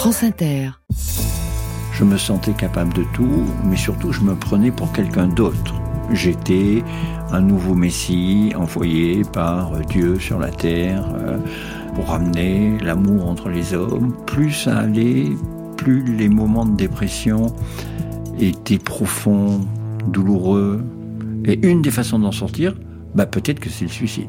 France Inter. Je me sentais capable de tout, mais surtout je me prenais pour quelqu'un d'autre. J'étais un nouveau Messie envoyé par Dieu sur la terre pour ramener l'amour entre les hommes. Plus ça allait, plus les moments de dépression étaient profonds, douloureux. Et une des façons d'en sortir, peut-être que c'est le suicide.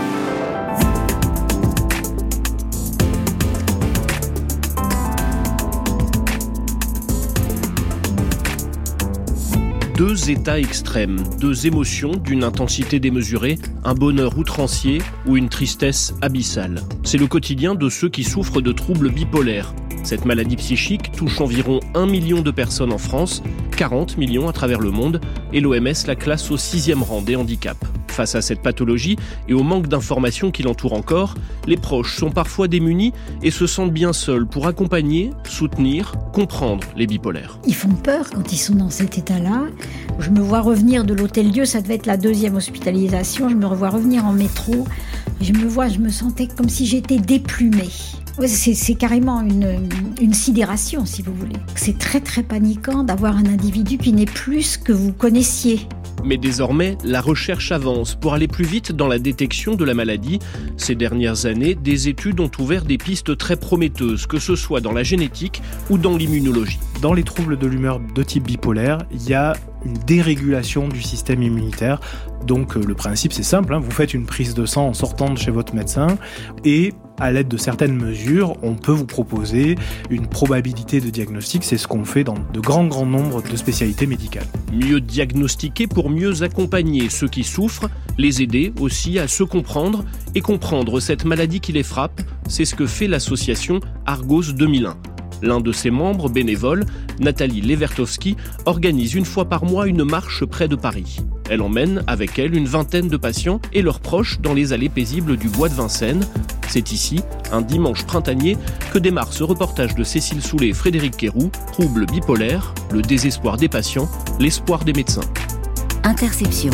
Deux états extrêmes, deux émotions d'une intensité démesurée, un bonheur outrancier ou une tristesse abyssale. C'est le quotidien de ceux qui souffrent de troubles bipolaires. Cette maladie psychique touche environ 1 million de personnes en France, 40 millions à travers le monde, et l'OMS la classe au 6e rang des handicaps. Face à cette pathologie et au manque d'informations qui l'entourent encore, les proches sont parfois démunis et se sentent bien seuls pour accompagner, soutenir, comprendre les bipolaires. Ils font peur quand ils sont dans cet état-là. Je me vois revenir de l'Hôtel-Dieu, ça devait être la 2e hospitalisation. Je me revois revenir en métro. Je me sentais comme si j'étais déplumée. C'est carrément une sidération, si vous voulez. C'est très très paniquant d'avoir un individu qui n'est plus ce que vous connaissiez. Mais désormais, la recherche avance pour aller plus vite dans la détection de la maladie. Ces dernières années, des études ont ouvert des pistes très prometteuses, que ce soit dans la génétique ou dans l'immunologie. Dans les troubles de l'humeur de type bipolaire, il y a une dérégulation du système immunitaire. Donc le principe c'est simple, vous faites une prise de sang en sortant de chez votre médecin et à l'aide de certaines mesures, on peut vous proposer une probabilité de diagnostic. C'est ce qu'on fait dans de grands nombres de spécialités médicales. Mieux diagnostiquer pour mieux accompagner ceux qui souffrent, les aider aussi à se comprendre et comprendre cette maladie qui les frappe. C'est ce que fait l'association Argos 2001. L'un de ses membres bénévoles, Nathalie Levertowski, organise une fois par mois une marche près de Paris. Elle emmène avec elle une vingtaine de patients et leurs proches dans les allées paisibles du bois de Vincennes. C'est ici, un dimanche printanier, que démarre ce reportage de Cécile Soulet et Frédéric Quéroux, troubles bipolaires, le désespoir des patients, l'espoir des médecins. Interception,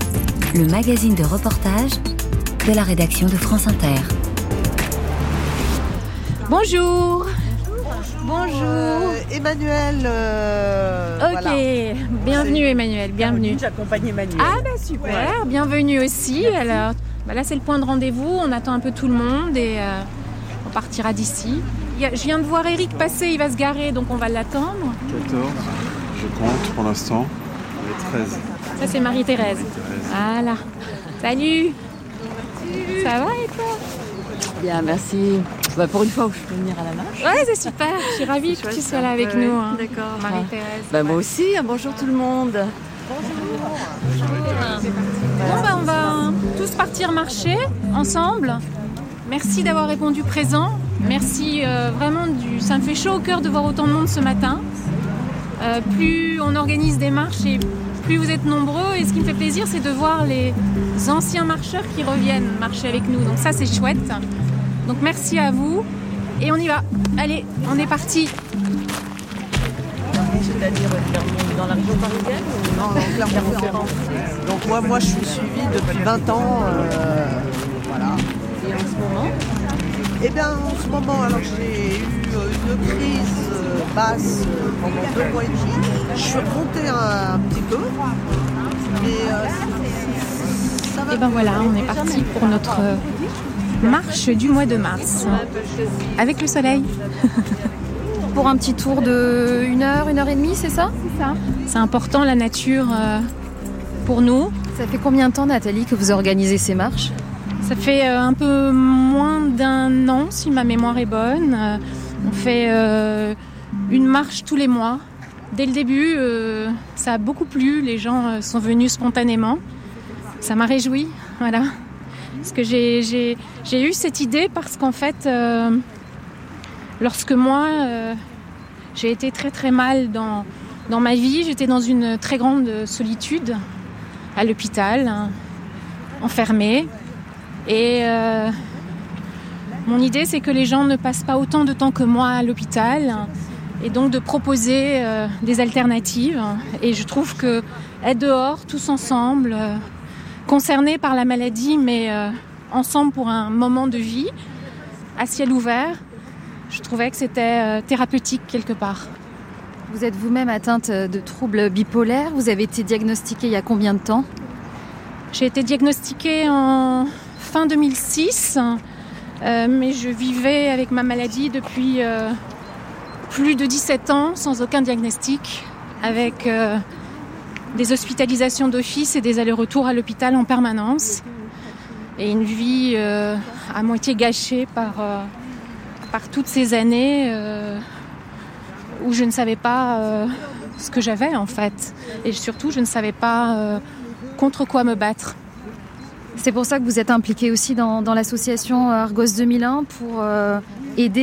le magazine de reportage de la rédaction de France Inter. Bonjour. Bonjour. Emmanuel. Ok, voilà. Bienvenue Emmanuel, bienvenue. J'accompagne Emmanuel. Ah super, ouais. Bienvenue aussi. Merci. Alors, là c'est le point de rendez-vous, on attend un peu tout le monde et on partira d'ici. Je viens de voir Eric passer, il va se garer, donc on va l'attendre. 14, je compte pour l'instant, et 13. Ça c'est Marie-Thérèse. Voilà. Salut. Ça va et toi ? Bien, merci. Pour une fois où je peux venir à la marche. Ouais, c'est super. Je suis ravie que tu sois là avec nous. Hein. D'accord. Marie-Thérèse. Moi aussi. Bonjour tout le monde. Bon, on va tous partir marcher ensemble. Merci d'avoir répondu présent. Merci vraiment ça me fait chaud au cœur de voir autant de monde ce matin. Plus on organise des marches et plus vous êtes nombreux. Et ce qui me fait plaisir, c'est de voir les anciens marcheurs qui reviennent marcher avec nous. Donc ça, c'est chouette. Donc merci à vous et on y va. Allez, on est parti. C'est-à-dire dans la région parisienne ou non, Clermont-Ferrand. Donc moi je suis suivie depuis 20 ans. Voilà. Et en ce moment ? Eh bien en ce moment, alors j'ai eu une crise basse pendant 2 mois et demi. Je suis remontée un petit peu. Mais ça va. Et ben voilà, on est parti pour notre marche du mois de mars, avec le soleil. Pour un petit tour de 1 heure, 1 heure et demie, c'est ça ? C'est ça. C'est important la nature pour nous. Ça fait combien de temps, Nathalie, que vous organisez ces marches ? Ça fait un peu moins d'1 an, si ma mémoire est bonne. On fait une marche tous les mois. Dès le début, ça a beaucoup plu. Les gens sont venus spontanément. Ça m'a réjouie, voilà. Parce que j'ai eu cette idée parce qu'en fait, lorsque moi, j'ai été très très mal dans ma vie, j'étais dans une très grande solitude à l'hôpital, enfermée. Et mon idée, c'est que les gens ne passent pas autant de temps que moi à l'hôpital et donc de proposer des alternatives. Et je trouve que être dehors, tous ensemble, concernés par la maladie, mais ensemble pour un moment de vie, à ciel ouvert, Je trouvais que c'était thérapeutique quelque part. Vous êtes vous-même atteinte de troubles bipolaires. Vous avez été diagnostiquée il y a combien de temps ? J'ai été diagnostiquée en fin 2006, mais je vivais avec ma maladie depuis plus de 17 ans sans aucun diagnostic, avec des hospitalisations d'office et des allers-retours à l'hôpital en permanence. Et une vie à moitié gâchée par toutes ces années où je ne savais pas ce que j'avais en fait. Et surtout, je ne savais pas contre quoi me battre. C'est pour ça que vous êtes impliquée aussi dans l'association Argos 2001 pour aider ?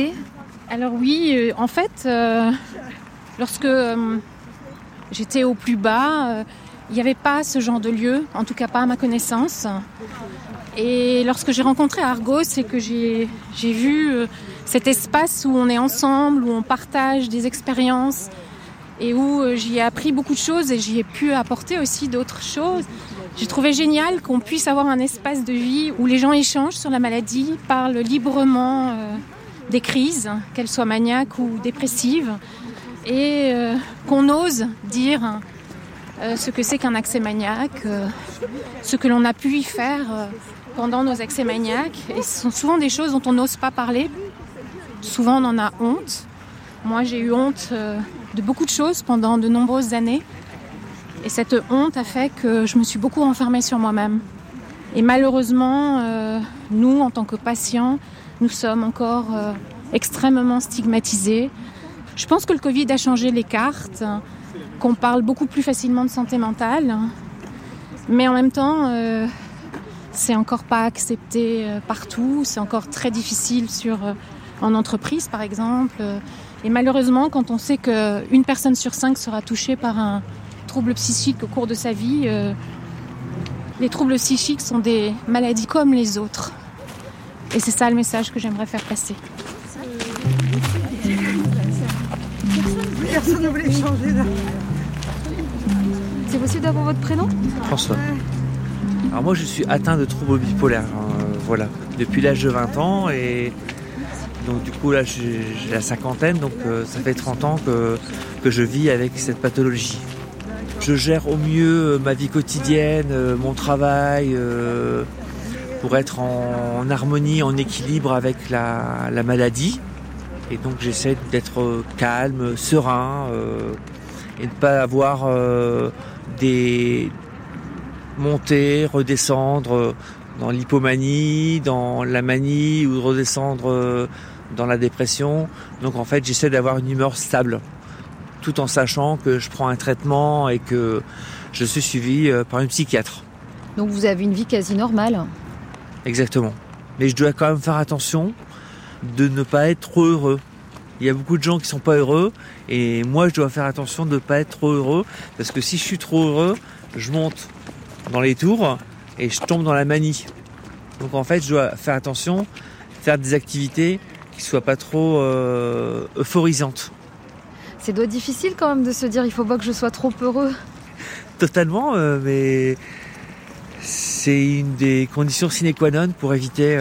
Alors oui, en fait, lorsque j'étais au plus bas, il n'y avait pas ce genre de lieu, en tout cas pas à ma connaissance. Et lorsque j'ai rencontré Argos, c'est que j'ai vu cet espace où on est ensemble, où on partage des expériences et où j'y ai appris beaucoup de choses et j'y ai pu apporter aussi d'autres choses. J'ai trouvé génial qu'on puisse avoir un espace de vie où les gens échangent sur la maladie, parlent librement des crises, qu'elles soient maniaques ou dépressives, et qu'on ose dire ce que c'est qu'un accès maniaque, ce que l'on a pu y faire pendant nos accès maniaques. Et ce sont souvent des choses dont on n'ose pas parler. Souvent, on en a honte. Moi, j'ai eu honte de beaucoup de choses pendant de nombreuses années. Et cette honte a fait que je me suis beaucoup renfermée sur moi-même. Et malheureusement, nous, en tant que patients, nous sommes encore extrêmement stigmatisés. Je pense que le Covid a changé les cartes, qu'on parle beaucoup plus facilement de santé mentale. Mais en même temps, c'est encore pas accepté partout. C'est encore très difficile en entreprise, par exemple. Et malheureusement, quand on sait qu'une personne sur 5 sera touchée par un trouble psychique au cours de sa vie, les troubles psychiques sont des maladies comme les autres. Et c'est ça le message que j'aimerais faire passer. Personne ne voulait changer là. C'est possible d'avoir votre prénom ? François. Alors moi je suis atteint de troubles bipolaires, voilà, depuis l'âge de 20 ans et donc du coup là j'ai la cinquantaine, donc ça fait 30 ans que je vis avec cette pathologie. Je gère au mieux ma vie quotidienne, mon travail, pour être en harmonie, en équilibre avec la maladie. Et donc j'essaie d'être calme, serein et de ne pas avoir des montées, redescendre dans l'hypomanie, dans la manie ou redescendre dans la dépression. Donc en fait j'essaie d'avoir une humeur stable, tout en sachant que je prends un traitement et que je suis suivi par une psychiatre. Donc vous avez une vie quasi normale ? Exactement. Mais je dois quand même faire attention de ne pas être trop heureux. Il y a beaucoup de gens qui sont pas heureux et moi je dois faire attention de ne pas être trop heureux parce que si je suis trop heureux, je monte dans les tours et je tombe dans la manie. Donc en fait je dois faire attention, faire des activités qui soient pas trop euphorisantes. Ça doit être difficile quand même de se dire il faut pas que je sois trop heureux. Totalement, mais c'est une des conditions sine qua non pour éviter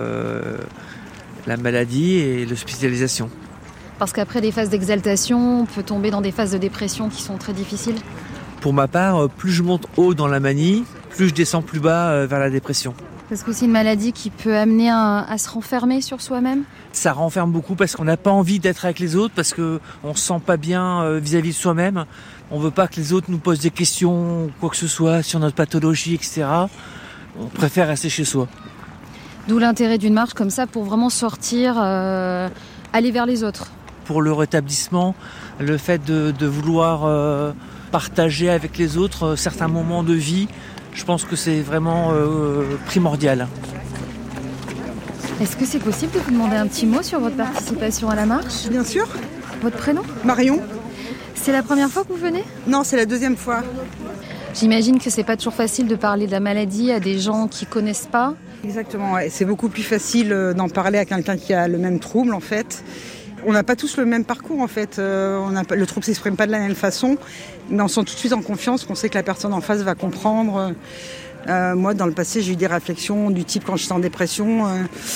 la maladie et l'hospitalisation. Parce qu'après des phases d'exaltation, on peut tomber dans des phases de dépression qui sont très difficiles. Pour ma part, plus je monte haut dans la manie, plus je descends plus bas vers la dépression. Parce que c'est une maladie qui peut amener à se renfermer sur soi-même. Ça renferme beaucoup parce qu'on n'a pas envie d'être avec les autres, parce qu'on ne se sent pas bien vis-à-vis de soi-même. On ne veut pas que les autres nous posent des questions, quoi que ce soit, sur notre pathologie, etc. On préfère rester chez soi. D'où l'intérêt d'une marche comme ça pour vraiment sortir, aller vers les autres. Pour le rétablissement, le fait de vouloir partager avec les autres certains moments de vie, je pense que c'est vraiment primordial. Est-ce que c'est possible de vous demander un petit mot sur votre participation à la marche ? Bien sûr. Votre prénom ? Marion. C'est la première fois que vous venez ? Non, c'est la deuxième fois. J'imagine que c'est pas toujours facile de parler de la maladie à des gens qui connaissent pas. Exactement, ouais. C'est beaucoup plus facile d'en parler à quelqu'un qui a le même trouble en fait. On n'a pas tous le même parcours en fait. Le trouble ne s'exprime pas de la même façon, mais on sent tout de suite en confiance qu'on sait que la personne en face va comprendre. Moi, dans le passé, j'ai eu des réflexions du type quand j'étais en dépression.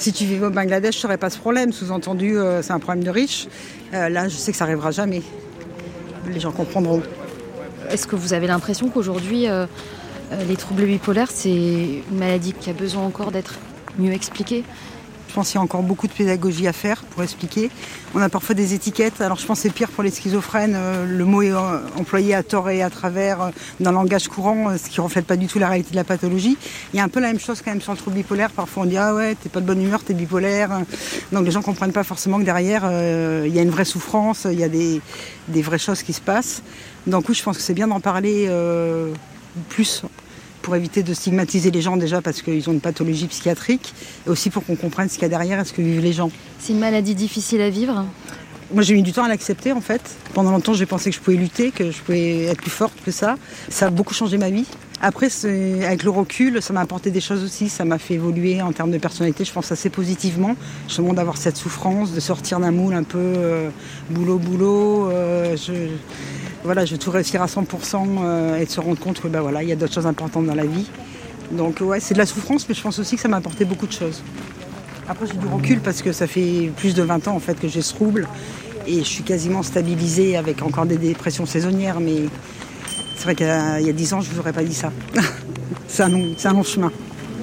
Si tu vivais au Bangladesh, tu n'aurais pas ce problème. Sous-entendu, c'est un problème de riches. Là, je sais que ça n'arrivera jamais. Les gens comprendront. Est-ce que vous avez l'impression qu'aujourd'hui, les troubles bipolaires, c'est une maladie qui a besoin encore d'être mieux expliquée ? Je pense qu'il y a encore beaucoup de pédagogie à faire pour expliquer. On a parfois des étiquettes. Alors je pense que c'est pire pour les schizophrènes. Le mot est employé à tort et à travers dans le langage courant, ce qui ne reflète pas du tout la réalité de la pathologie. Il y a un peu la même chose quand même sur le trouble bipolaire. Parfois on dit « Ah ouais, t'es pas de bonne humeur, t'es bipolaire ». Donc les gens ne comprennent pas forcément que derrière, il y a une vraie souffrance, il y a des vraies choses qui se passent. Donc oui, je pense que c'est bien d'en parler plus, pour éviter de stigmatiser les gens déjà parce qu'ils ont une pathologie psychiatrique et aussi pour qu'on comprenne ce qu'il y a derrière et ce que vivent les gens. C'est une maladie difficile à vivre ? Moi j'ai mis du temps à l'accepter en fait. Pendant longtemps j'ai pensé que je pouvais lutter, que je pouvais être plus forte que ça. Ça a beaucoup changé ma vie. Après avec le recul ça m'a apporté des choses aussi, ça m'a fait évoluer en termes de personnalité, je pense assez positivement. Justement d'avoir cette souffrance, de sortir d'un moule un peu boulot. Voilà, je veux tout réussir à 100% et de se rendre compte que il y a d'autres choses importantes dans la vie. Donc ouais, c'est de la souffrance, mais je pense aussi que ça m'a apporté beaucoup de choses. Après j'ai du recul parce que ça fait plus de 20 ans en fait que j'ai ce trouble et je suis quasiment stabilisée avec encore des dépressions saisonnières, mais c'est vrai qu'il y a 10 ans je ne vous aurais pas dit ça. C'est un long chemin.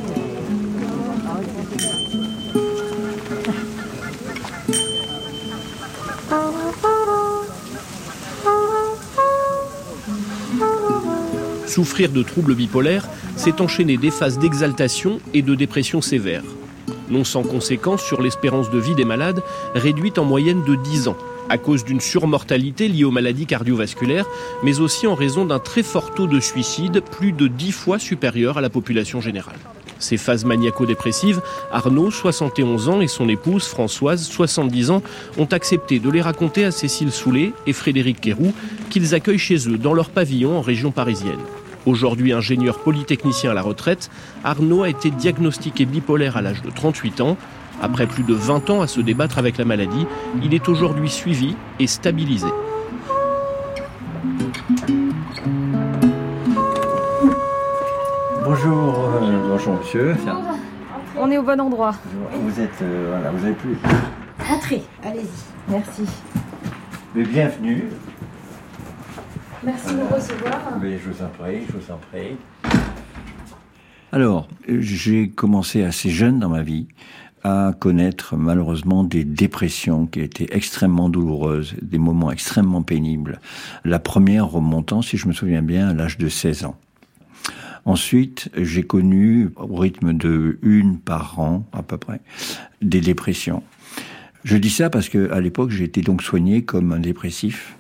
Souffrir de troubles bipolaires, c'est enchaîner des phases d'exaltation et de dépression sévère. Non sans conséquence sur l'espérance de vie des malades, réduite en moyenne de 10 ans, à cause d'une surmortalité liée aux maladies cardiovasculaires, mais aussi en raison d'un très fort taux de suicide, plus de 10 fois supérieur à la population générale. Ces phases maniaco-dépressives, Arnaud, 71 ans, et son épouse, Françoise, 70 ans, ont accepté de les raconter à Cécile Soulet et Frédéric Quéroux, qu'ils accueillent chez eux dans leur pavillon en région parisienne. Aujourd'hui ingénieur polytechnicien à la retraite, Arnaud a été diagnostiqué bipolaire à l'âge de 38 ans. Après plus de 20 ans à se débattre avec la maladie, il est aujourd'hui suivi et stabilisé. Bonjour monsieur. On est au bon endroit. Vous êtes, vous avez plus. Entrez, allez-y. Merci. Mais bienvenue. Merci de nous recevoir. Mais je vous en prie. Alors, j'ai commencé assez jeune dans ma vie à connaître malheureusement des dépressions qui étaient extrêmement douloureuses, des moments extrêmement pénibles. La première remontant, si je me souviens bien, à l'âge de 16 ans. Ensuite, j'ai connu, au rythme de 1 par an à peu près, des dépressions. Je dis ça parce que à l'époque, j'ai été donc soigné comme un dépressif,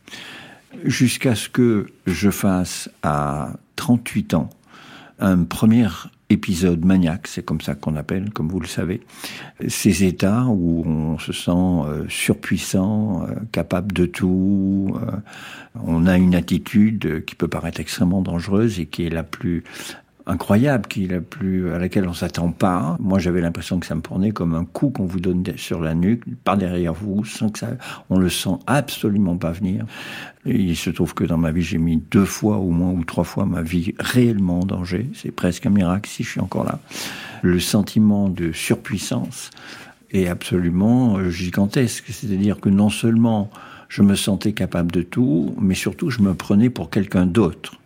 jusqu'à ce que je fasse à 38 ans un premier épisode maniaque, c'est comme ça qu'on appelle, comme vous le savez, ces états où on se sent surpuissant, capable de tout, on a une attitude qui peut paraître extrêmement dangereuse et qui est la plus incroyable, à laquelle on s'attend pas. Moi, j'avais l'impression que ça me prenait comme un coup qu'on vous donne sur la nuque, par derrière vous, sans que on le sent absolument pas venir. Et il se trouve que dans ma vie, j'ai mis 2 fois au moins ou 3 fois ma vie réellement en danger. C'est presque un miracle si je suis encore là. Le sentiment de surpuissance est absolument gigantesque. C'est-à-dire que non seulement je me sentais capable de tout, mais surtout je me prenais pour quelqu'un d'autre.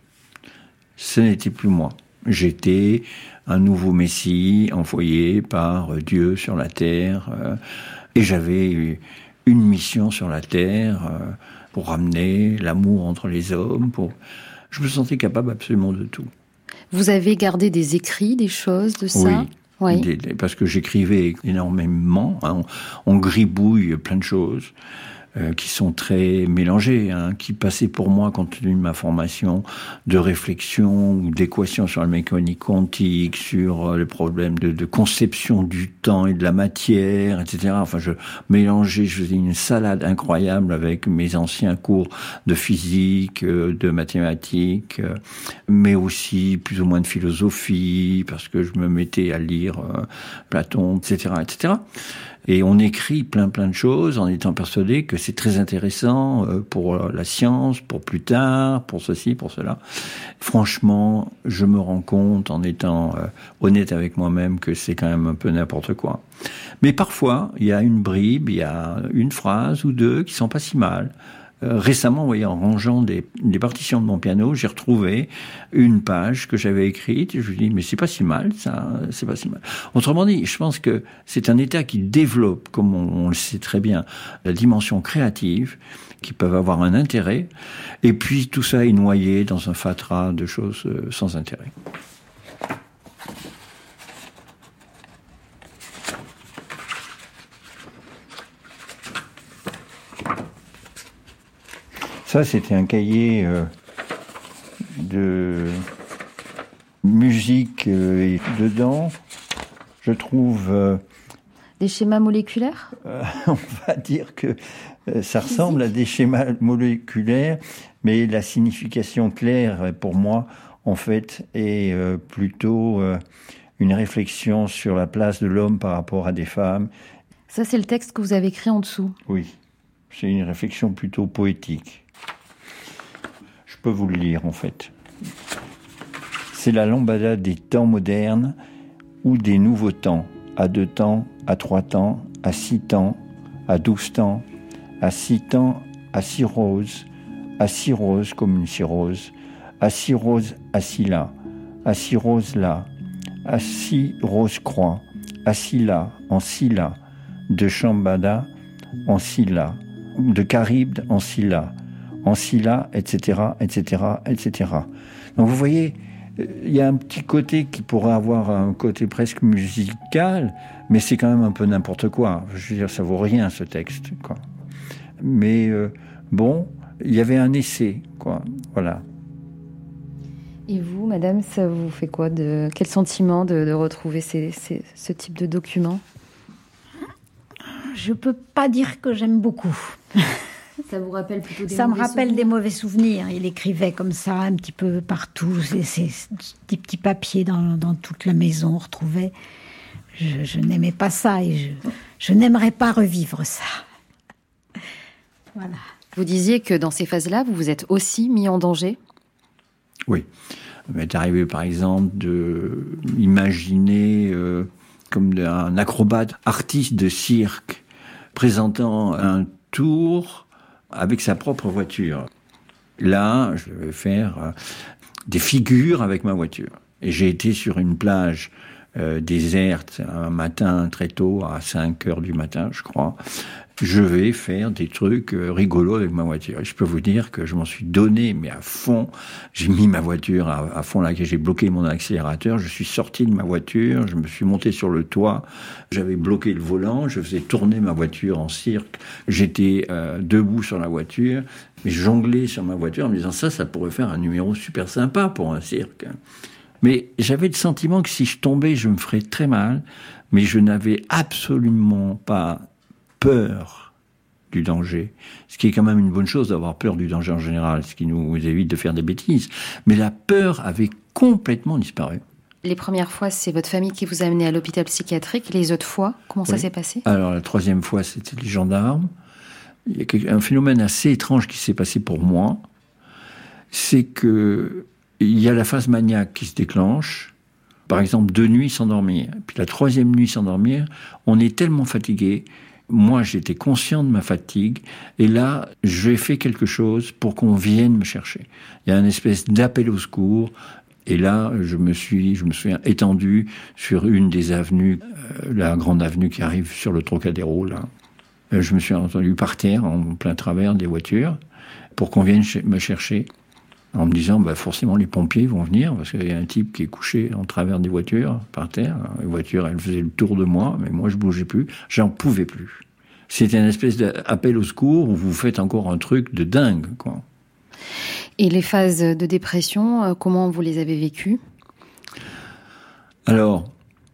Ce n'était plus moi. J'étais un nouveau Messie envoyé par Dieu sur la terre et j'avais une mission sur la terre pour ramener l'amour entre les hommes. Je me sentais capable absolument de tout. Vous avez gardé des écrits, des choses de ça ? Oui. Parce que j'écrivais énormément. On gribouille plein de choses. Qui sont très mélangés, qui passaient pour moi, compte tenu de ma formation, de réflexion ou d'équation sur la mécanique quantique, sur les problèmes de conception du temps et de la matière, etc. Enfin, je faisais une salade incroyable avec mes anciens cours de physique, de mathématiques, mais aussi plus ou moins de philosophie, parce que je me mettais à lire Platon, etc., etc. Et on écrit plein de choses en étant persuadé que c'est très intéressant pour la science, pour plus tard, pour ceci, pour cela. Franchement, je me rends compte en étant honnête avec moi-même que c'est quand même un peu n'importe quoi. Mais parfois, il y a une bribe, il y a une phrase ou deux qui sont pas si mal. Récemment, vous voyez, en rangeant des partitions de mon piano, j'ai retrouvé une page que j'avais écrite. Et je me dis, mais c'est pas si mal, ça, c'est pas si mal. Autrement dit, je pense que c'est un état qui développe, comme on le sait très bien, la dimension créative, qui peuvent avoir un intérêt. Et puis, tout ça est noyé dans un fatras de choses sans intérêt. Ça, c'était un cahier de musique et dedans, je trouve... Des schémas moléculaires ? On va dire que ça ressemble à des schémas moléculaires, mais la signification claire, pour moi, en fait, est plutôt une réflexion sur la place de l'homme par rapport à des femmes. Ça, c'est le texte que vous avez écrit en dessous ? Oui, c'est une réflexion plutôt poétique. Je peux vous le lire, en fait. C'est la lambada des temps modernes ou des nouveaux temps, à 2 temps, à 3 temps, à 6 temps, à 12 temps, à 6 temps, à 6 roses comme une cirrhose, à 6 roses assis là, à 6 roses là, à 6 roses croix, assis là, en silla, de Shambhada en silla, de Charybde en silla, etc., etc., etc. Donc vous voyez, il y a un petit côté qui pourrait avoir un côté presque musical, mais c'est quand même un peu n'importe quoi. Je veux dire, ça vaut rien, ce texte, quoi. Mais bon, il y avait un essai, quoi. Voilà. Et vous, madame, ça vous fait quoi quel sentiment de retrouver ce type de documents ? Je peux pas dire que j'aime beaucoup. Ça vous rappelle plutôt Ça me rappelle des mauvais souvenirs. Il écrivait comme ça, un petit peu partout. Des petits papiers dans toute la maison, on retrouvait. Je n'aimais pas ça et je n'aimerais pas revivre ça. Voilà. Vous disiez que dans ces phases-là, vous vous êtes aussi mis en danger ? Oui. Il m'est arrivé, par exemple, d'imaginer comme un acrobate artiste de cirque présentant un tour avec sa propre voiture. Là, je vais faire des figures avec ma voiture. Et j'ai été sur une plage déserte un matin très tôt, à 5h du matin, je crois. Je vais faire des trucs rigolos avec ma voiture. Et je peux vous dire que je m'en suis donné, mais à fond. J'ai mis ma voiture à fond là, j'ai bloqué mon accélérateur. Je suis sorti de ma voiture, je me suis monté sur le toit. J'avais bloqué le volant, je faisais tourner ma voiture en cirque. J'étais debout sur la voiture, mais jonglais sur ma voiture en me disant ça pourrait faire un numéro super sympa pour un cirque. Mais j'avais le sentiment que si je tombais, je me ferais très mal. Mais je n'avais absolument pas peur du danger, ce qui est quand même une bonne chose d'avoir peur du danger en général, ce qui nous évite de faire des bêtises. Mais la peur avait complètement disparu. Les premières fois, c'est votre famille qui vous a amené à l'hôpital psychiatrique. Les autres fois, comment ça s'est passé ? Alors la 3e fois, c'était les gendarmes. Il y a un phénomène assez étrange qui s'est passé pour moi, c'est que il y a la phase maniaque qui se déclenche, par exemple 2 nuits sans dormir. Puis la 3e nuit sans dormir, on est tellement fatigué. Moi, j'étais conscient de ma fatigue, et là, j'ai fait quelque chose pour qu'on vienne me chercher. Il y a une espèce d'appel au secours, et là, je me suis étendu sur une des avenues, la grande avenue qui arrive sur le Trocadéro, là. Je me suis entendu par terre, en plein travers des voitures, pour qu'on vienne me chercher, en me disant, forcément, les pompiers vont venir, parce qu'il y a un type qui est couché en travers des voitures, par terre. Les voitures, elles faisaient le tour de moi, mais moi, je bougeais plus. J'en pouvais plus. C'était une espèce d'appel au secours où vous faites encore un truc de dingue, quoi. Et les phases de dépression, comment vous les avez vécues ? Alors,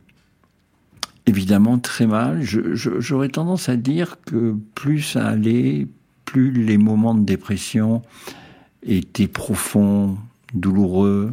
évidemment, très mal. J'aurais tendance à dire que plus ça allait, plus les moments de dépression était profond, douloureux.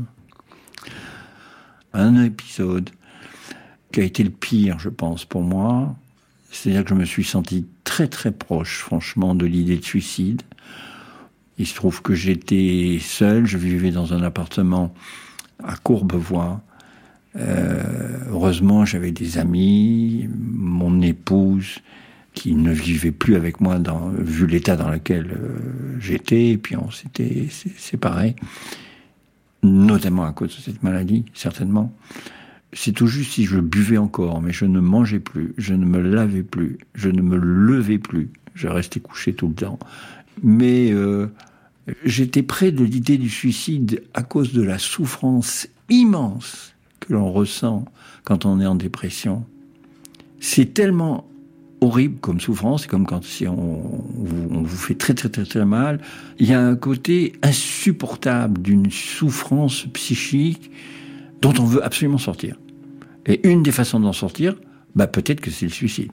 Un épisode qui a été le pire, je pense, pour moi, C'est-à-dire que je me suis senti très très proche, franchement, de l'idée de suicide. Il se trouve que j'étais seul, je vivais dans un appartement à Courbevoie. Heureusement, j'avais des amis, mon épouse qui ne vivait plus avec moi vu l'état dans lequel j'étais, et puis on s'était séparés, notamment à cause de cette maladie, certainement. C'est tout juste si je buvais encore, mais je ne mangeais plus, je ne me lavais plus, je ne me levais plus, je restais couché tout le temps. Mais j'étais près de l'idée du suicide à cause de la souffrance immense que l'on ressent quand on est en dépression. C'est tellement horrible comme souffrance, c'est comme quand on vous fait très très très très mal. Il y a un côté insupportable d'une souffrance psychique dont on veut absolument sortir. Et une des façons d'en sortir, peut-être que c'est le suicide.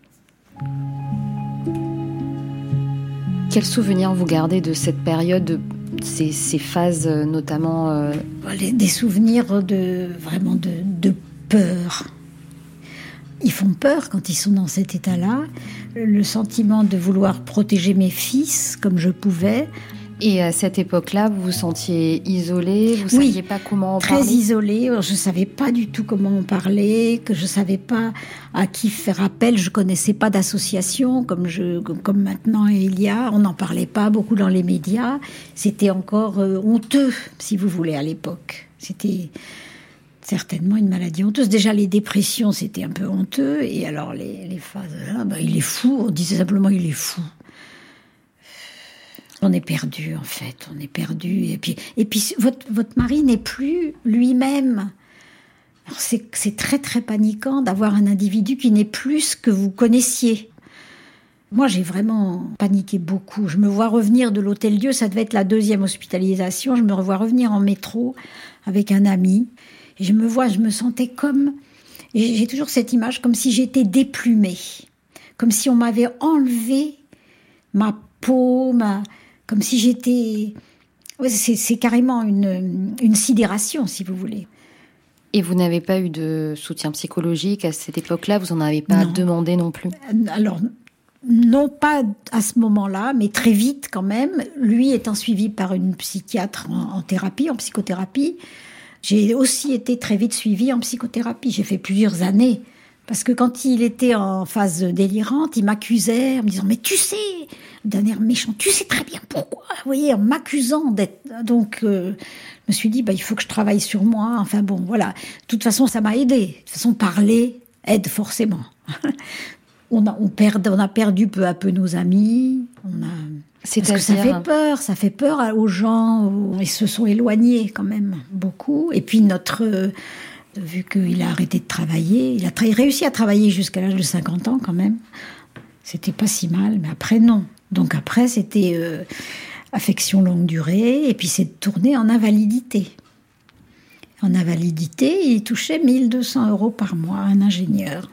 Quels souvenirs vous gardez de cette période, ces phases notamment Des souvenirs vraiment de peur. Ils font peur quand ils sont dans cet état-là. Le sentiment de vouloir protéger mes fils comme je pouvais. Et à cette époque-là, vous vous sentiez isolée, vous ne saviez pas comment en parler? Très isolée, je ne savais pas du tout comment en parler, que je ne savais pas à qui faire appel, je ne connaissais pas d'association comme maintenant il y a, on n'en parlait pas beaucoup dans les médias, c'était encore honteux, si vous voulez, à l'époque. C'était certainement une maladie honteuse. Déjà, les dépressions, c'était un peu honteux, et alors les phases, il est fou, on disait simplement il est fou. On est perdu, en fait, on est perdu. Et puis votre mari n'est plus lui-même. Alors c'est très, très paniquant d'avoir un individu qui n'est plus ce que vous connaissiez. Moi, j'ai vraiment paniqué beaucoup. Je me vois revenir de l'Hôtel-Dieu, ça devait être la 2e hospitalisation. Je me revois revenir en métro avec un ami. Et je me sentais comme... J'ai toujours cette image, comme si j'étais déplumée. Comme si on m'avait enlevé ma peau, comme si j'étais... Ouais, c'est carrément une sidération, si vous voulez. Et vous n'avez pas eu de soutien psychologique à cette époque-là? Vous n'en avez pas demandé non plus? Alors, non pas à ce moment-là, mais très vite quand même. Lui étant suivi par une psychiatre en thérapie, en psychothérapie, j'ai aussi été très vite suivie en psychothérapie. J'ai fait plusieurs années. Parce que quand il était en phase délirante, il m'accusait en me disant « Mais tu sais, d'un air méchant, tu sais très bien pourquoi ?» Vous voyez, en m'accusant d'être... Donc, je me suis dit, il faut que je travaille sur moi. Enfin bon, voilà. De toute façon, ça m'a aidé. De toute façon, parler aide forcément. On a perdu peu à peu nos amis. Parce que ça fait peur aux gens. Ils se sont éloignés quand même beaucoup. Et puis vu qu'il a arrêté de travailler, il a réussi à travailler jusqu'à l'âge de 50 ans quand même. C'était pas si mal, mais après non. Donc après c'était affection longue durée, et puis c'est tourné en invalidité. En invalidité, il touchait 1 200 € par mois, un ingénieur.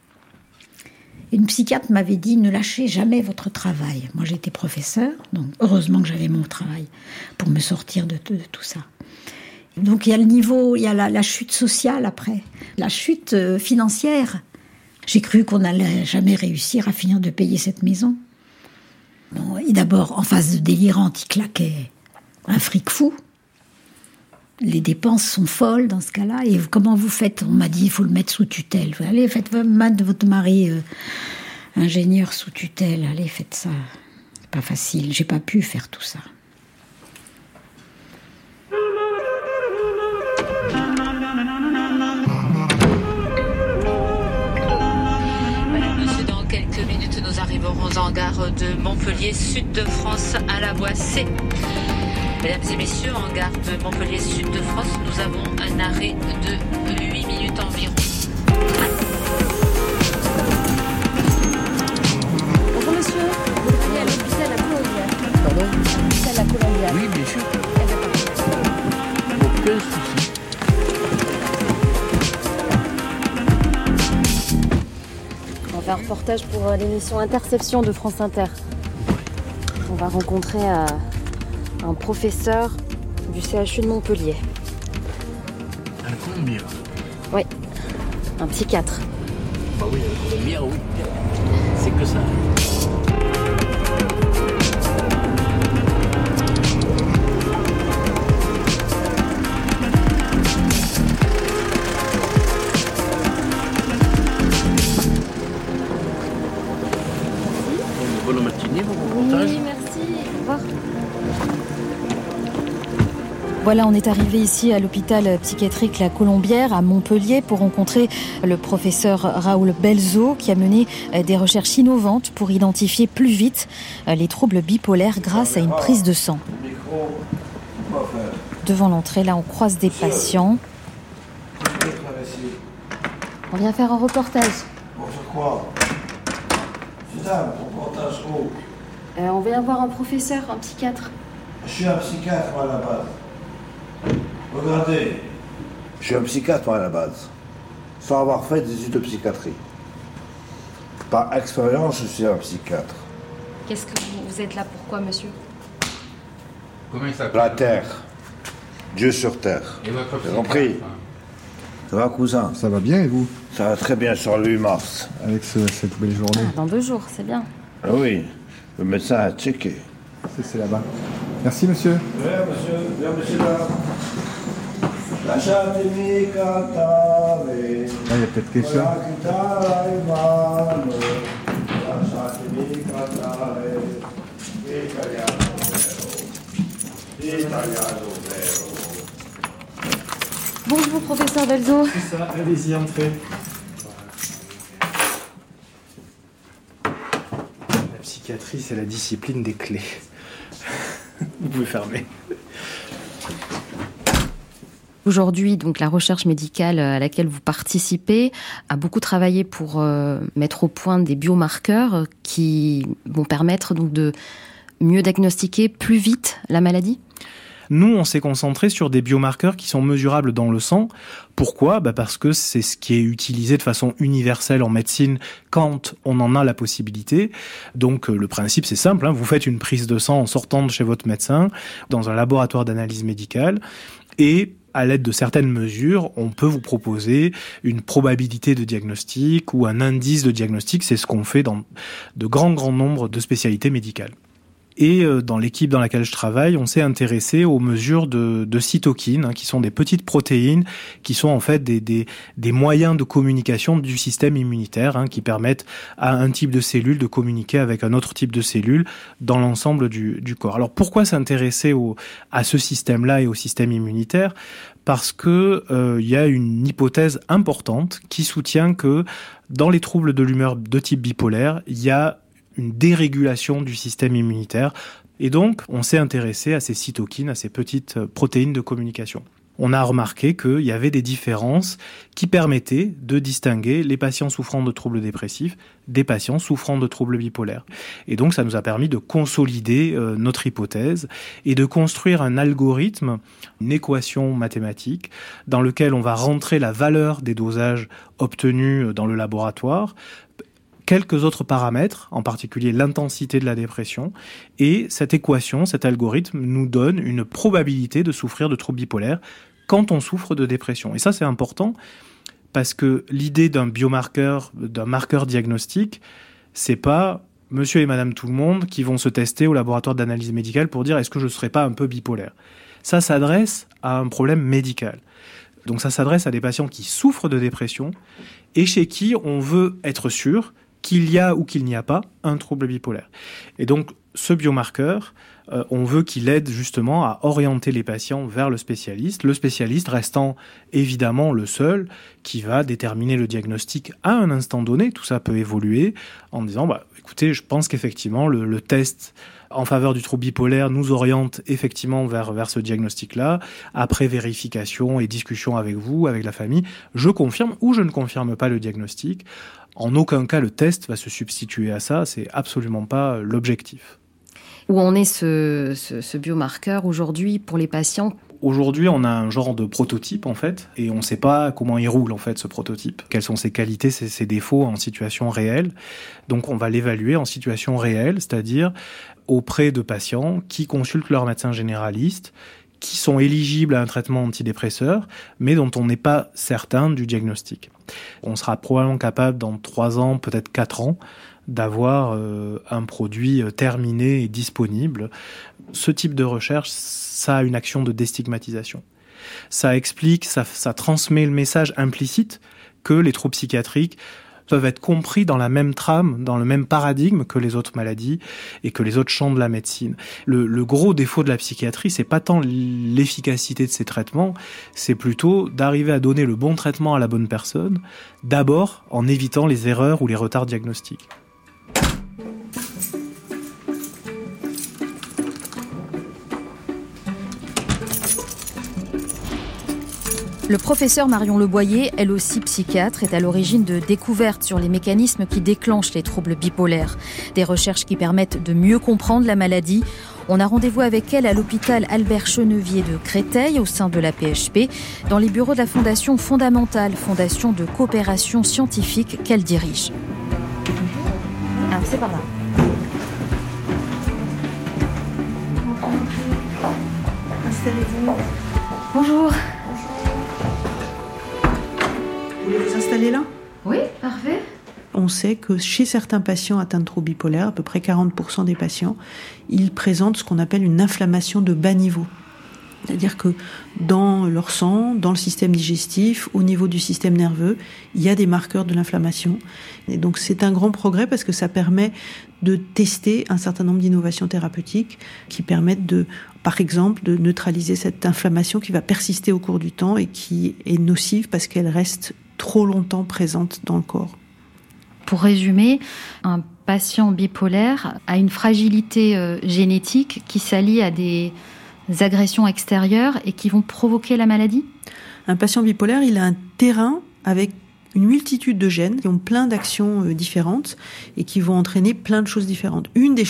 Une psychiatre m'avait dit, ne lâchez jamais votre travail. Moi j'étais professeure, donc heureusement que j'avais mon travail pour me sortir de tout ça. Donc il y a le niveau, il y a la chute sociale après, la chute financière. J'ai cru qu'on n'allait jamais réussir à finir de payer cette maison. Bon, et d'abord, en phase de délirante, il claquait un fric fou. Les dépenses sont folles dans ce cas-là. Et comment vous faites? On m'a dit, il faut le mettre sous tutelle. Allez, faites mettre votre mari ingénieur sous tutelle. Allez, faites ça. C'est pas facile. J'ai pas pu faire tout ça. Nous arriverons en gare de Montpellier, sud de France, à la voie C. Mesdames et messieurs, en gare de Montpellier, sud de France, nous avons un arrêt de 8 minutes environ. Bonjour monsieur, vous allez à l'hôpital à Colombière. Pardon? L'hôpital à Colombière. Oui, bien sûr. Aucun souci. On fait un reportage pour l'émission Interception de France Inter. On va rencontrer un professeur du CHU de Montpellier. À Colombière? Oui, un psychiatre. Bah oui, bien, oui. C'est que ça. Bonne matinée, bon reportage. Oui, merci. Au revoir. Voilà, on est arrivé ici à l'hôpital psychiatrique La Colombière à Montpellier pour rencontrer le professeur Raoul Belzo qui a mené des recherches innovantes pour identifier plus vite les troubles bipolaires grâce à une prise de sang. Devant l'entrée, là, on croise des patients. On vient faire un reportage. Pour quoi? C'est ça, un reportage où? On vient voir un professeur, un psychiatre. Je suis un psychiatre, moi, à la base. Regardez, je suis un psychiatre, moi, à la base, sans avoir fait des études de psychiatrie. Par expérience, je suis un psychiatre. Qu'est-ce que vous êtes là pourquoi, monsieur? Comment il s'appelle? La Terre. Dieu sur Terre. Et votre J'ai compris. Ça va, cousin? Ça va bien, et vous? Ça va très bien sur le 8 mars. Avec cette belle journée. Dans 2 jours, c'est bien. Ah oui, le médecin a checké. C'est là-bas. Merci, monsieur. Bien, monsieur, là. Lasciatemi cantare. Il y a peut-être quelque chose. Lasciatemi cantare. Italiano vero. Bonjour, professeur Belzo. C'est ça, allez-y, entrez. La psychiatrie, c'est la discipline des clés. Vous pouvez fermer. Aujourd'hui, donc, la recherche médicale à laquelle vous participez a beaucoup travaillé pour mettre au point des biomarqueurs qui vont permettre donc de mieux diagnostiquer plus vite la maladie. Nous, on s'est concentré sur des biomarqueurs qui sont mesurables dans le sang. Pourquoi ? Parce que c'est ce qui est utilisé de façon universelle en médecine quand on en a la possibilité. Donc le principe, c'est simple, vous faites une prise de sang en sortant de chez votre médecin dans un laboratoire d'analyse médicale et à l'aide de certaines mesures, on peut vous proposer une probabilité de diagnostic ou un indice de diagnostic. C'est ce qu'on fait dans de grands nombres de spécialités médicales. Et dans l'équipe dans laquelle je travaille, on s'est intéressé aux mesures de cytokines, qui sont des petites protéines, qui sont en fait des moyens de communication du système immunitaire, qui permettent à un type de cellule de communiquer avec un autre type de cellule dans l'ensemble du corps. Alors pourquoi s'intéresser à ce système-là et au système immunitaire ? Parce que il y a une hypothèse importante qui soutient que dans les troubles de l'humeur de type bipolaire, il y a une dérégulation du système immunitaire. Et donc, on s'est intéressé à ces cytokines, à ces petites protéines de communication. On a remarqué qu'il y avait des différences qui permettaient de distinguer les patients souffrant de troubles dépressifs des patients souffrant de troubles bipolaires. Et donc, ça nous a permis de consolider notre hypothèse et de construire un algorithme, une équation mathématique, dans lequel on va rentrer la valeur des dosages obtenus dans le laboratoire, quelques autres paramètres, en particulier l'intensité de la dépression, et cette équation, cet algorithme nous donne une probabilité de souffrir de troubles bipolaires quand on souffre de dépression. Et ça, c'est important parce que l'idée d'un biomarqueur, d'un marqueur diagnostique, c'est pas monsieur et madame tout le monde qui vont se tester au laboratoire d'analyse médicale pour dire est-ce que je ne serais pas un peu bipolaire. Ça s'adresse à un problème médical. Donc ça s'adresse à des patients qui souffrent de dépression et chez qui on veut être sûr qu'il y a ou qu'il n'y a pas un trouble bipolaire. Et donc, ce biomarqueur, on veut qu'il aide justement à orienter les patients vers le spécialiste restant évidemment le seul qui va déterminer le diagnostic à un instant donné. Tout ça peut évoluer en disant, écoutez, je pense qu'effectivement, le test en faveur du trouble bipolaire nous oriente effectivement vers ce diagnostic-là. Après vérification et discussion avec vous, avec la famille, je confirme ou je ne confirme pas le diagnostic. En aucun cas, le test va se substituer à ça. C'est absolument pas l'objectif. Où en est ce biomarqueur aujourd'hui pour les patients ? Aujourd'hui, on a un genre de prototype, en fait, et on ne sait pas comment il roule, en fait, ce prototype. Quelles sont ses qualités, ses défauts en situation réelle. Donc, on va l'évaluer en situation réelle, c'est-à-dire auprès de patients qui consultent leur médecin généraliste, qui sont éligibles à un traitement antidépresseur, mais dont on n'est pas certain du diagnostic. On sera probablement capable, dans 3 ans, peut-être 4 ans, d'avoir un produit terminé et disponible. Ce type de recherche, ça a une action de déstigmatisation. Ça explique, ça transmet le message implicite que les troubles psychiatriques peuvent être compris dans la même trame, dans le même paradigme que les autres maladies et que les autres champs de la médecine. Le gros défaut de la psychiatrie, c'est pas tant l'efficacité de ces traitements, c'est plutôt d'arriver à donner le bon traitement à la bonne personne, d'abord en évitant les erreurs ou les retards diagnostiques. Le professeur Marion Leboyer, elle aussi psychiatre, est à l'origine de découvertes sur les mécanismes qui déclenchent les troubles bipolaires. Des recherches qui permettent de mieux comprendre la maladie. On a rendez-vous avec elle à l'hôpital Albert Chenevier de Créteil, au sein de la PHP, dans les bureaux de la Fondation Fondamentale, fondation de coopération scientifique qu'elle dirige. Ah, c'est par là. Installez-vous. Bonjour. Vous voulez vous installer là ? Oui, parfait. On sait que chez certains patients atteints de troubles bipolaires, à peu près 40% des patients, ils présentent ce qu'on appelle une inflammation de bas niveau. C'est-à-dire que dans leur sang, dans le système digestif, au niveau du système nerveux, il y a des marqueurs de l'inflammation. Et donc c'est un grand progrès parce que ça permet de tester un certain nombre d'innovations thérapeutiques qui permettent par exemple, de neutraliser cette inflammation qui va persister au cours du temps et qui est nocive parce qu'elle reste trop longtemps présente dans le corps. Pour résumer, un patient bipolaire a une fragilité génétique qui s'allie à des agressions extérieures et qui vont provoquer la maladie ? Un patient bipolaire, il a un terrain avec une multitude de gènes qui ont plein d'actions différentes et qui vont entraîner plein de choses différentes.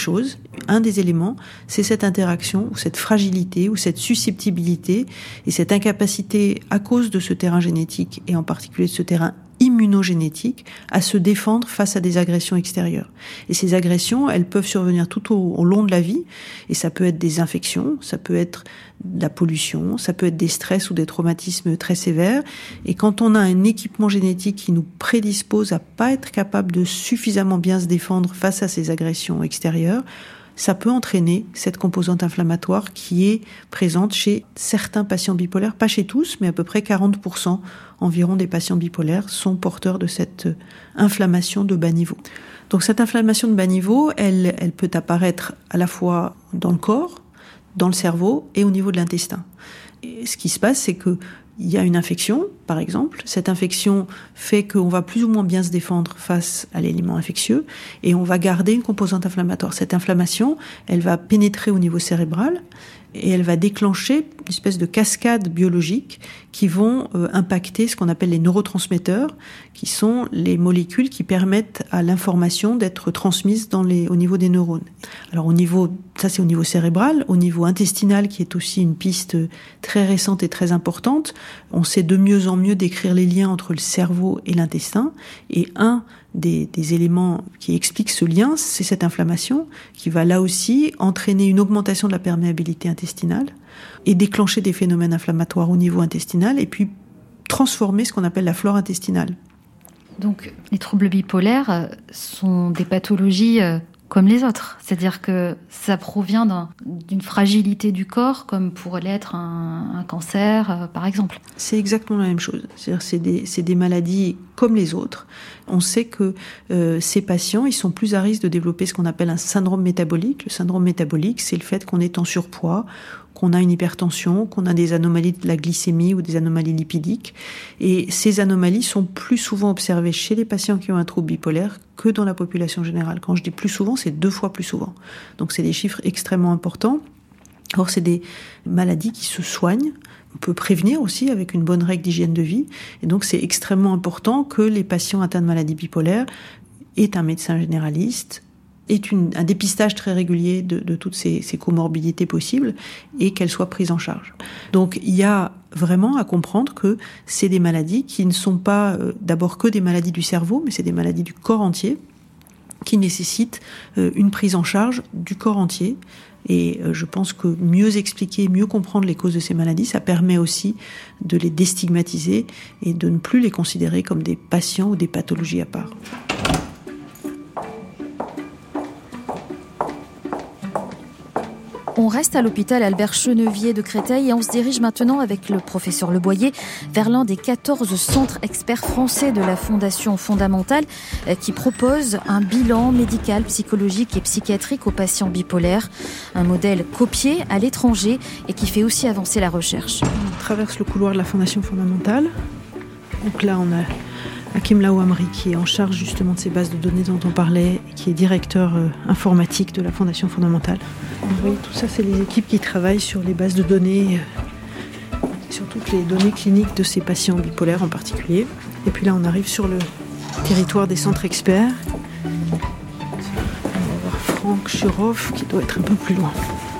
Un des éléments, c'est cette interaction ou cette fragilité ou cette susceptibilité et cette incapacité à cause de ce terrain génétique et en particulier de ce terrain immunogénétique à se défendre face à des agressions extérieures. Et ces agressions, elles peuvent survenir tout au long de la vie et ça peut être des infections, ça peut être de la pollution, ça peut être des stress ou des traumatismes très sévères. Et quand on a un équipement génétique qui nous prédispose à pas être capable de suffisamment bien se défendre face à ces agressions extérieures, ça peut entraîner cette composante inflammatoire qui est présente chez certains patients bipolaires, pas chez tous, mais à peu près 40% environ des patients bipolaires sont porteurs de cette inflammation de bas niveau. Donc cette inflammation de bas niveau, elle peut apparaître à la fois dans le corps, dans le cerveau et au niveau de l'intestin. Et ce qui se passe, c'est que il y a une infection, par exemple. Cette infection fait qu'on va plus ou moins bien se défendre face à l'élément infectieux et on va garder une composante inflammatoire. Cette inflammation, elle va pénétrer au niveau cérébral et elle va déclencher une espèce de cascade biologique qui vont impacter ce qu'on appelle les neurotransmetteurs, qui sont les molécules qui permettent à l'information d'être transmise au niveau des neurones. Alors ça c'est au niveau cérébral, au niveau intestinal qui est aussi une piste très récente et très importante. On sait de mieux en mieux décrire les liens entre le cerveau et l'intestin et un des éléments qui expliquent ce lien, c'est cette inflammation qui va là aussi entraîner une augmentation de la perméabilité intestinale et déclencher des phénomènes inflammatoires au niveau intestinal et puis transformer ce qu'on appelle la flore intestinale. Donc les troubles bipolaires sont des pathologies comme les autres, c'est-à-dire que ça provient d'une fragilité du corps comme pourrait l'être un cancer par exemple. C'est exactement la même chose, c'est-à-dire c'est des maladies comme les autres. On sait que ces patients, ils sont plus à risque de développer ce qu'on appelle un syndrome métabolique. Le syndrome métabolique, c'est le fait qu'on est en surpoids, qu'on a une hypertension, qu'on a des anomalies de la glycémie ou des anomalies lipidiques. Et ces anomalies sont plus souvent observées chez les patients qui ont un trouble bipolaire que dans la population générale. Quand je dis plus souvent, c'est 2 fois plus souvent. Donc c'est des chiffres extrêmement importants. Or, c'est des maladies qui se soignent. On peut prévenir aussi avec une bonne règle d'hygiène de vie. Et donc, c'est extrêmement important que les patients atteints de maladies bipolaires aient un médecin généraliste, aient un dépistage très régulier de toutes ces comorbidités possibles et qu'elles soient prises en charge. Donc, il y a vraiment à comprendre que c'est des maladies qui ne sont pas d'abord que des maladies du cerveau, mais c'est des maladies du corps entier qui nécessitent une prise en charge du corps entier Et je pense que mieux expliquer, mieux comprendre les causes de ces maladies, ça permet aussi de les déstigmatiser et de ne plus les considérer comme des patients ou des pathologies à part. On reste à l'hôpital Albert Chenevier de Créteil et on se dirige maintenant avec le professeur Le Boyer vers l'un des 14 centres experts français de la Fondation Fondamentale qui propose un bilan médical, psychologique et psychiatrique aux patients bipolaires. Un modèle copié à l'étranger et qui fait aussi avancer la recherche. On traverse le couloir de la Fondation Fondamentale. Donc là, on a Hakim Laouamri qui est en charge justement de ces bases de données dont on parlait, qui est directeur informatique de la Fondation Fondamentale. Vous voyez, tout ça, c'est les équipes qui travaillent sur les bases de données, sur toutes les données cliniques de ces patients bipolaires en particulier. Et puis là, on arrive sur le territoire des centres experts. On va voir Franck Churoff qui doit être un peu plus loin.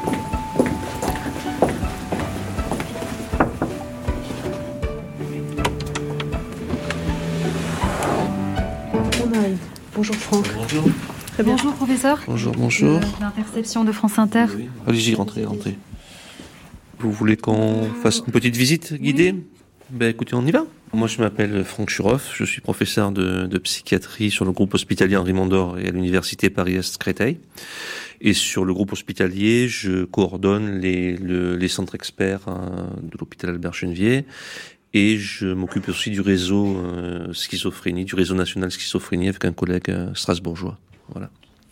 Bonjour Franck. Bonjour. Très bien. Bonjour professeur. Bonjour. L'interception de France Inter. Oui. Allez-y, rentrez. Vous voulez qu'on fasse une petite visite guidée ? Ben écoutez, on y va. Moi je m'appelle Franck Churoff, je suis professeur de psychiatrie sur le groupe hospitalier Henri Mondor et à l'université Paris-Est Créteil. Et sur le groupe hospitalier, je coordonne les centres experts de l'hôpital Albert Chenevier. Et je m'occupe aussi du réseau schizophrénie, du réseau national schizophrénie avec un collègue strasbourgeois. Voilà.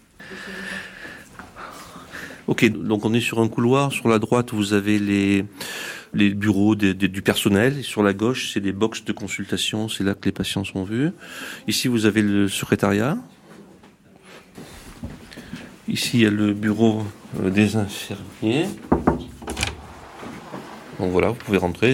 Ok, donc on est sur un couloir. Sur la droite, vous avez les bureaux du personnel. Et sur la gauche, c'est des box de consultation. C'est là que les patients sont vus. Ici, vous avez le secrétariat. Ici, il y a le bureau des infirmiers. Donc voilà, vous pouvez rentrer.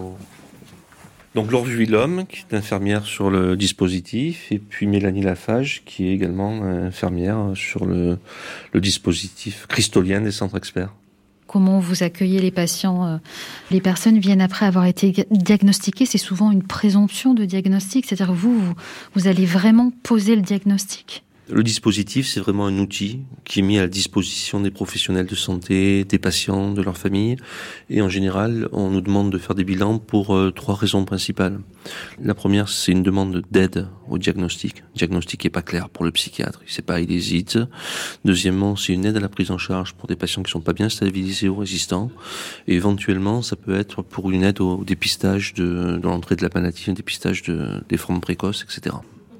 Donc Laure Vuillhomme, qui est infirmière sur le dispositif, et puis Mélanie Lafage, qui est également infirmière sur le dispositif cristolien des centres experts. Comment vous accueillez les patients ? Les personnes viennent après avoir été diagnostiquées, c'est souvent une présomption de diagnostic, c'est-à-dire que vous allez vraiment poser le diagnostic. Le dispositif, c'est vraiment un outil qui est mis à la disposition des professionnels de santé, des patients, de leur famille. Et en général, on nous demande de faire des bilans pour 3 raisons principales. La première, c'est une demande d'aide au diagnostic. Le diagnostic n'est pas clair pour le psychiatre, il hésite. Deuxièmement, c'est une aide à la prise en charge pour des patients qui ne sont pas bien stabilisés ou résistants. Et éventuellement, ça peut être pour une aide au dépistage de l'entrée de la maladie, un dépistage des formes précoces, etc.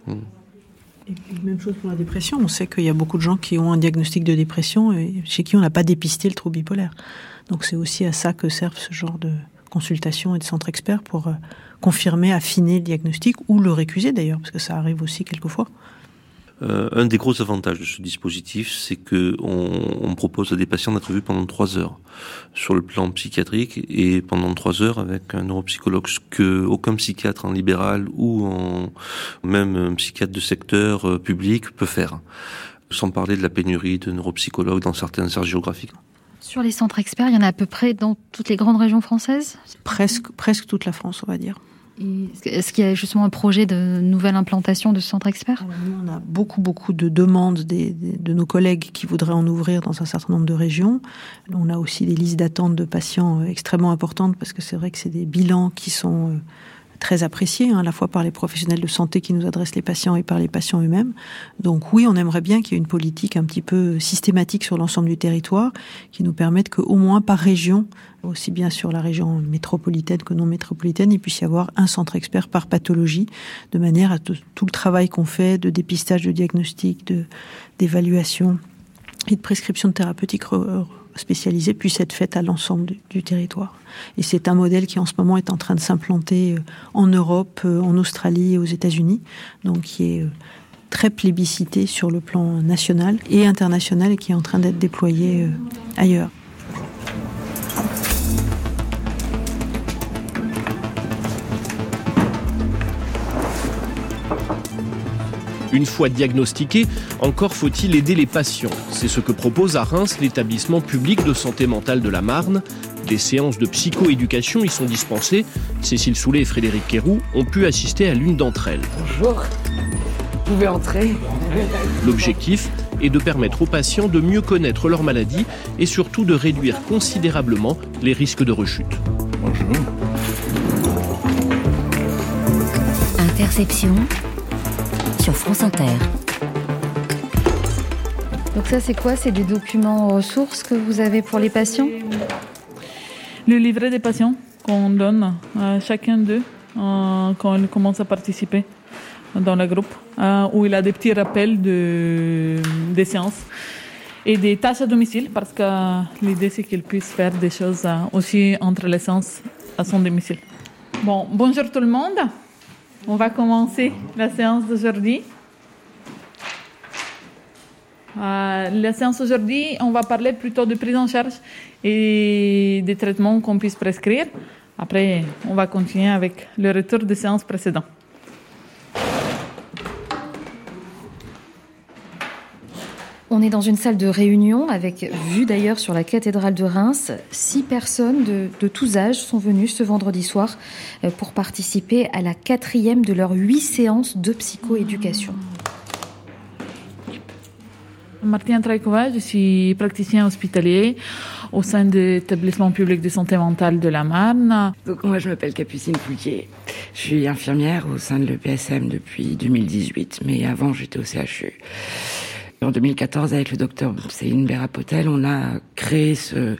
Et puis, même chose pour la dépression. On sait qu'il y a beaucoup de gens qui ont un diagnostic de dépression et chez qui on n'a pas dépisté le trouble bipolaire. Donc c'est aussi à ça que servent ce genre de consultations et de centres experts pour confirmer, affiner le diagnostic ou le récuser d'ailleurs, parce que ça arrive aussi quelquefois. Un des gros avantages de ce dispositif, c'est que on propose à des patients d'être vus pendant 3 heures sur le plan psychiatrique et pendant 3 heures avec un neuropsychologue, ce que aucun psychiatre en libéral ou même un psychiatre de secteur public peut faire. Sans parler de la pénurie de neuropsychologues dans certaines aires géographiques. Sur les centres experts, il y en a à peu près dans toutes les grandes régions françaises ? Presque toute la France, on va dire. Est-ce qu'il y a justement un projet de nouvelle implantation de ce centre expert ? Nous, on a beaucoup de demandes de nos collègues qui voudraient en ouvrir dans un certain nombre de régions. On a aussi des listes d'attente de patients extrêmement importantes parce que c'est vrai que c'est des bilans qui sont très appréciés, à la fois par les professionnels de santé qui nous adressent les patients et par les patients eux-mêmes. Donc oui, on aimerait bien qu'il y ait une politique un petit peu systématique sur l'ensemble du territoire qui nous permette qu'au moins par région, aussi bien sur la région métropolitaine que non métropolitaine, il puisse y avoir un centre expert par pathologie, de manière à tout le travail qu'on fait de dépistage, de diagnostic, d'évaluation et de prescription de thérapeutiques spécialisées puisse être faite à l'ensemble du territoire. Et c'est un modèle qui en ce moment est en train de s'implanter en Europe, en Australie et aux États-Unis, donc qui est très plébiscité sur le plan national et international et qui est en train d'être déployé ailleurs. Une fois diagnostiqué, encore faut-il aider les patients. C'est ce que propose à Reims l'établissement public de santé mentale de la Marne. Des séances de psychoéducation y sont dispensées. Cécile Soulet et Frédéric Quéroux ont pu assister à l'une d'entre elles. Bonjour, vous pouvez entrer. L'objectif et de permettre aux patients de mieux connaître leur maladie et surtout de réduire considérablement les risques de rechute. Bonjour. Interception sur France Inter. Donc ça, c'est quoi? C'est des documents ressources que vous avez pour les patients? Le livret des patients qu'on donne à chacun d'eux quand ils commencent à participer dans le groupe, où il a des petits rappels des séances et des tâches à domicile, parce que l'idée, c'est qu'il puisse faire des choses aussi entre les séances à son domicile. Bon, bonjour tout le monde. On va commencer la séance d'aujourd'hui. La séance d'aujourd'hui, on va parler plutôt de prise en charge et des traitements qu'on puisse prescrire. Après, on va continuer avec le retour des séances précédentes. On est dans une salle de réunion avec vue d'ailleurs sur la cathédrale de Reims. 6 personnes de tous âges sont venues ce vendredi soir pour participer à la 4e de leurs 8 séances de psychoéducation. Martine Traikova, je suis praticien hospitalier au sein de l'établissement public de santé mentale de la Marne. Donc moi je m'appelle Capucine Poulquier, je suis infirmière au sein de l'EPSM depuis 2018, mais avant j'étais au CHU. En 2014, avec le docteur Céline Bérapotel, on a créé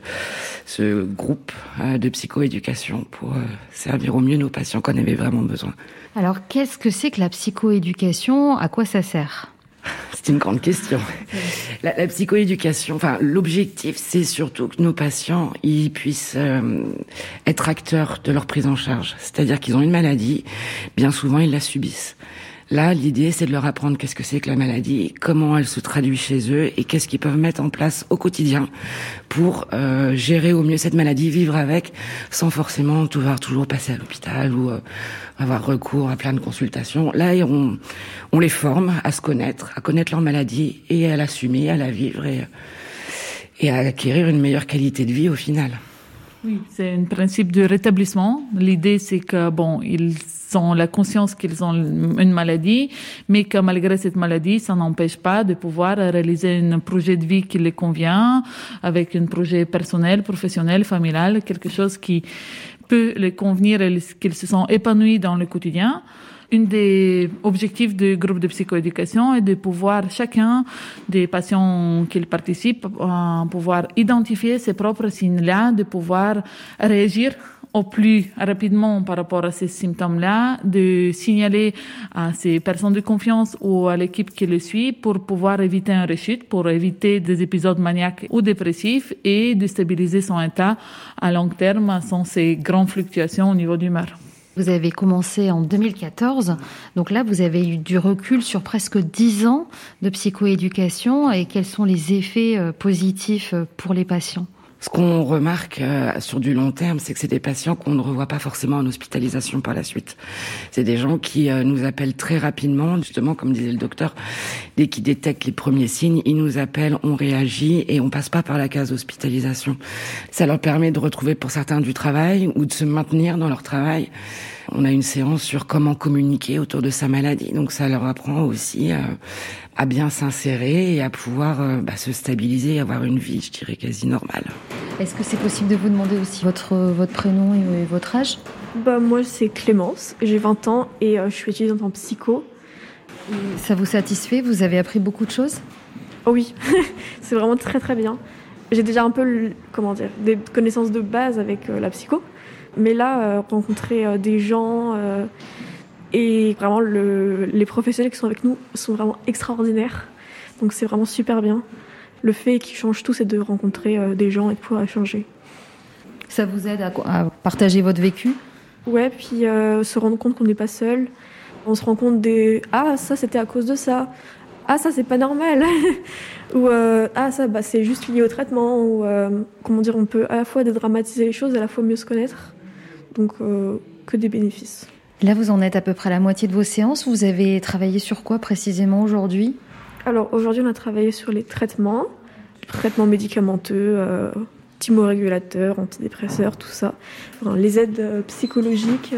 ce groupe de psychoéducation pour servir au mieux nos patients qu'on avait vraiment besoin. Alors qu'est-ce que c'est que la psychoéducation? À quoi ça sert? C'est une grande question. La psychoéducation, l'objectif, c'est surtout que nos patients ils puissent être acteurs de leur prise en charge. C'est-à-dire qu'ils ont une maladie, bien souvent ils la subissent. Là, l'idée, c'est de leur apprendre qu'est-ce que c'est que la maladie, comment elle se traduit chez eux et qu'est-ce qu'ils peuvent mettre en place au quotidien pour gérer au mieux cette maladie, vivre avec, sans forcément devoir toujours passer à l'hôpital ou avoir recours à plein de consultations. Là, on les forme à se connaître, à connaître leur maladie et à l'assumer, à la vivre et à acquérir une meilleure qualité de vie au final. Oui, c'est un principe de rétablissement. L'idée, c'est que, ils ont la conscience qu'ils ont une maladie, mais que malgré cette maladie, ça n'empêche pas de pouvoir réaliser un projet de vie qui les convient, avec un projet personnel, professionnel, familial, quelque chose qui peut les convenir et qu'ils se sentent épanouis dans le quotidien. Un des objectifs du groupe de psychoéducation est de pouvoir, chacun des patients qui participent, pouvoir identifier ses propres signes-là, de pouvoir réagir au plus rapidement par rapport à ces symptômes-là, de signaler à ces personnes de confiance ou à l'équipe qui le suit pour pouvoir éviter une rechute, pour éviter des épisodes maniaques ou dépressifs et de stabiliser son état à long terme sans ces grandes fluctuations au niveau d'humeur. Vous avez commencé en 2014, donc là vous avez eu du recul sur presque 10 ans de psychoéducation et quels sont les effets positifs pour les patients? Ce qu'on remarque sur du long terme, c'est que c'est des patients qu'on ne revoit pas forcément en hospitalisation par la suite. C'est des gens qui nous appellent très rapidement, justement, comme disait le docteur, dès qu'ils détectent les premiers signes, ils nous appellent, on réagit et on passe pas par la case hospitalisation. Ça leur permet de retrouver pour certains du travail ou de se maintenir dans leur travail. On a une séance sur comment communiquer autour de sa maladie, donc ça leur apprend aussi à bien s'insérer et à pouvoir se stabiliser et avoir une vie, je dirais, quasi normale. Est-ce que c'est possible de vous demander aussi votre prénom et votre âge? Moi, c'est Clémence, j'ai 20 ans et je suis étudiante en psycho. Ça vous satisfait? Vous avez appris beaucoup de choses? Oh oui, c'est vraiment très très bien. J'ai déjà un peu, des connaissances de base avec la psycho. Mais là, rencontrer des gens et vraiment les professionnels qui sont avec nous sont vraiment extraordinaires. Donc c'est vraiment super bien. Le fait qui change tout, c'est de rencontrer des gens et de pouvoir échanger. Ça vous aide à partager votre vécu? Ouais, puis se rendre compte qu'on n'est pas seul. On se rend compte des « Ah, ça c'était à cause de ça ». « Ah, ça c'est pas normal » ou « Ah, ça c'est juste lié au traitement » ou on peut à la fois dédramatiser les choses et à la fois mieux se connaître. Donc, que des bénéfices. Là, vous en êtes à peu près à la moitié de vos séances. Vous avez travaillé sur quoi précisément aujourd'hui? Alors, aujourd'hui, on a travaillé sur les traitements médicamenteux, thymorégulateurs, antidépresseurs, tout ça. Les aides psychologiques,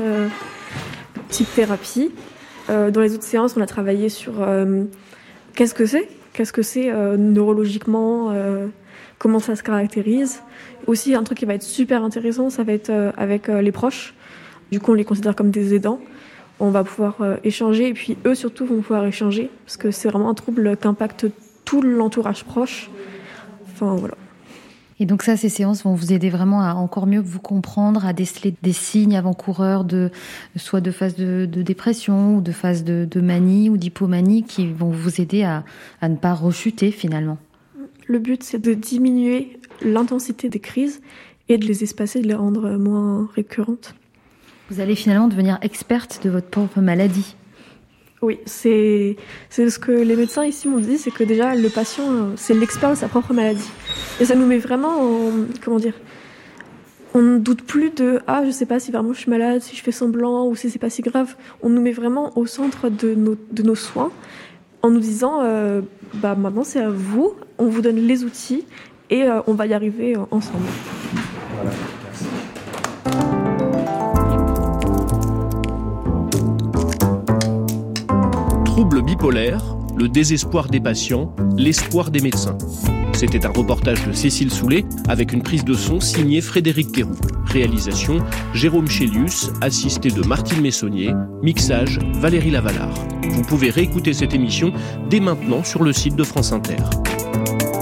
type thérapie. Dans les autres séances, on a travaillé sur qu'est-ce que c'est qu'est-ce que c'est neurologiquement, comment ça se caractérise. Aussi, un truc qui va être super intéressant, ça va être avec les proches. Du coup, on les considère comme des aidants. On va pouvoir échanger, et puis eux surtout vont pouvoir échanger, parce que c'est vraiment un trouble qui impacte tout l'entourage proche. Enfin, voilà. Et donc ça, ces séances vont vous aider vraiment à encore mieux vous comprendre, à déceler des signes avant-coureurs soit de phase de dépression ou de phase de manie ou d'hypomanie qui vont vous aider à ne pas rechuter finalement. Le but, c'est de diminuer l'intensité des crises et de les espacer, de les rendre moins récurrentes. Vous allez finalement devenir experte de votre propre maladie. Oui, c'est ce que les médecins ici m'ont dit, c'est que déjà le patient, c'est l'expert de sa propre maladie. Et ça nous met vraiment on ne doute plus de « Ah, je sais pas si vraiment je suis malade, si je fais semblant ou si c'est pas si grave ». On nous met vraiment au centre de nos soins en nous disant maintenant c'est à vous, on vous donne les outils et on va y arriver ensemble. Voilà. Trouble bipolaire, le désespoir des patients, l'espoir des médecins. C'était un reportage de Cécile Soulet avec une prise de son signée Frédéric Théroux. Réalisation, Jérôme Chélius, assisté de Martine Messonnier. Mixage, Valérie Lavalard. Vous pouvez réécouter cette émission dès maintenant sur le site de France Inter.